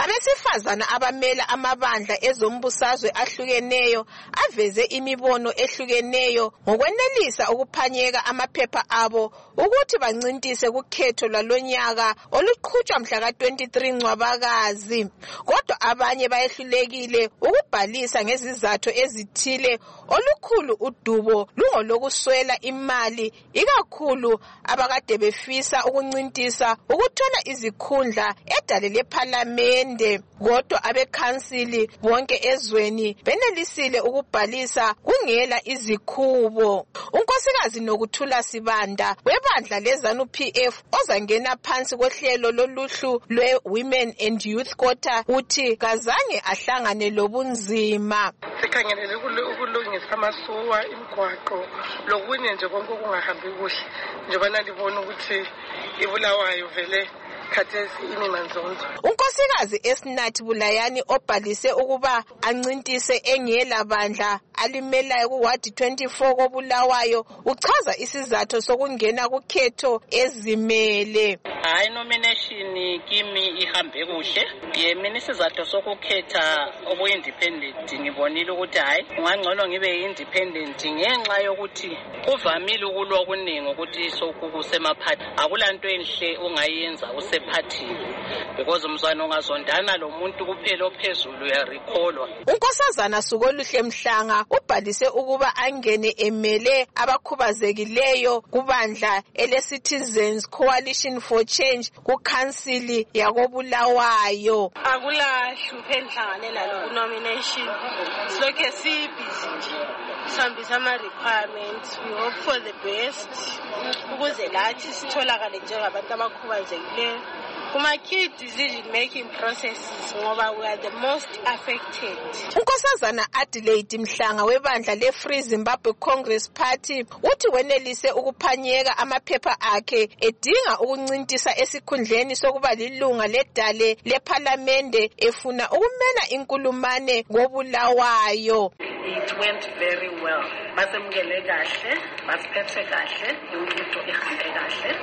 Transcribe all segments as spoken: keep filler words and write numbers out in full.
Abesifazana abamela amabandla ezombusazwe ahlukeneyo aveze imibono ehlukeneyo ngokwenelisa ukuphanyeka amaphepha abo ukuthi bancintise kukhetho lwalonyaka oluqhutshwa mhla ka twenty-three Ncwabakazi. Kodwa abanye bayehlulekile ukubhalisa ngezizathu ezithile. Olukhulu udubo lungolokuswela imali, ikakhulu abakade befisa ukuncintisa ukuthola izikhundla edale lePhalamende. Kodwa abekhansili bonke ezweni benelisile ukubhalisa kungela izikhubo. Unkosikazi Nokuthula Sibanda webandla leZANU P F ozangena phansi kohlelo loluhlu lwe-Women and Youth Quota uthi kazange ahlangane lobunzima. Sikhangelele ukulungisa amasuwa, imigwaqo, lokunye nje konke okungahambi kuhle njengoba nalibona ukuthi iBulawayo vele khathesi imimanzonzo. Unkosikazi Esnathi Bulayani obhalise ukuba ancintise engela bandla alimelayo kuward twenty-four koBulawayo uchaza isizathu sokungena kukhetho ezimele. Hayi nomination kimi ihambe kuhle. Yemini isizathu sokukhetha obu independent ngibonile ukuthi hayi ungangcono ngibe independent ngenxa yokuthi kuvamile ukulwa okuningi ukuthi sokukusemaphathi akulanto enhle ungayenza usephathini because umzwana ongazondana lo muntu kuphela ophezulu uyarikholwa. Unkosazana Sukoluhle Mhlanga ubhalise ukuba angene emele abakhubazekileyo kubandla ele-Citizens Coalition for Change kuKhansili yakoBulawayo. Akula hluphe enhlangane lalo nomination. Silokhe sibhizi nje. Sihambisa ama-requirements. We hope for the best. Ukuze lathi sitholakale njengabantu abakhubazekileyo. Kuma-key decision-making processes ngoba we are the most affected. Unkosazana Adelaide Mhlanga webandla le-Free Zimbabwe Congress Party uthi wenelise ukuphanyeka amaphepha akhe edinga ukuncintisa esikhundleni sokuba lilunga ledale lePhalamende efuna ukumela inkulumane ngoBulawayo. It went very well. Basemukele kahle, basiphethe kahle, yonke into ihambe kahle.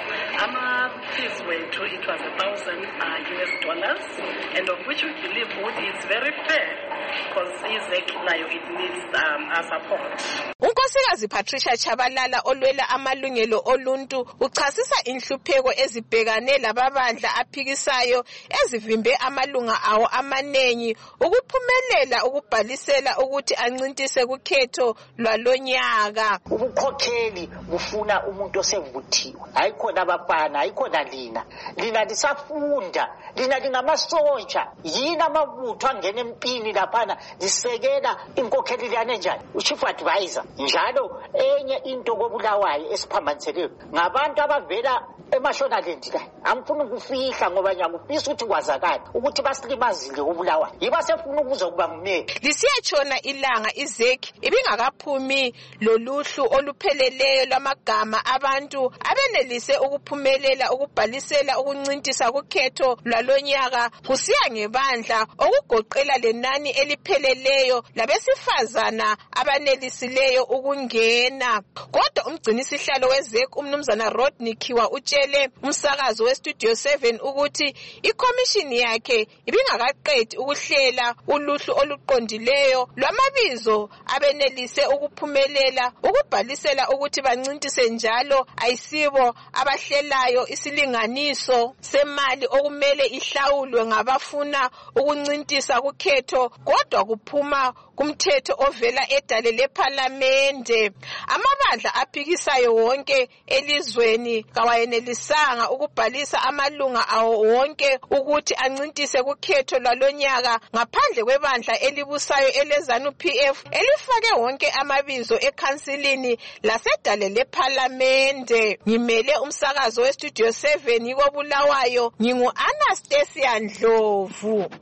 Ama-fees wethu, it was a thousand uh, U S dollars, and of which we believe it's very fair because exactly nayo it needs um, our support. Unkosikazi Patricia Chabalala olwela amalungelo oluntu uchasisa inhlupheko ezibhekane lababandla aphikisayo ezivimbe amalunga awo amanengi ukuphumelela ukubhalisela ukuthi ancintise kukhetho lwalonyaka. Ubukhokheli bufuna umuntu osevuthiwe, ayikhona abafana, ayikhona lina lina lisafunda, lina lingamasotsha, yini amabutho angena empini laphana lisekela inkokheli liyane njani uchief advisor. Njalo enye into koBulawayo esiphambaniseleyo ngabantu abavela eMashonaland la angifuni ukufihla ngoba ngiyakufisa ukuthi kwazakala ukuthi basilimazile koBulawayo yiba sefuna ukuzokuba mmeli. Lisiyatshona ilanga izeki ibingakaphumi loluhlu olupheleleyo lwamagama abantu abenelise ukuphumelela ukubhalisela ukuncintisa kukhetho lwalonyaka kusiya ngebandla okugoqela lenani elipheleleyo labesifazana abanelisileyo ukungena. Kodwa umgcinisihlalo wezeki umnumzana Rodney Khiwa utshele umsakazo weStudio seven ukuthi ikhomishini yakhe ibingakaqedi ukuhlela uluhlu oluqondileyo lwamabizo abenelise ukuphumelela ukubhalisela ukuthi bancintise njalo ayisibo abahlelayo isilinganiso semali okumele ihlawulwe ngabafuna ukuncintisa kukhetho kodwa kuphuma kumthetho ovela edale lePhalamende. Amabandla aphikisayo wonke elizweni kawayenelisanga ukubhalisa amalunga awo wonke ukuthi ancintise kukhetho lwalonyaka ngaphandle kwebandla elibusayo eleZANU P F elifake wonke amabizo ekhansilini lasedale lePhalamende. Ngimele umsakazo weStudio seven koBulawayo, ngingu Anastasia Ndlovu.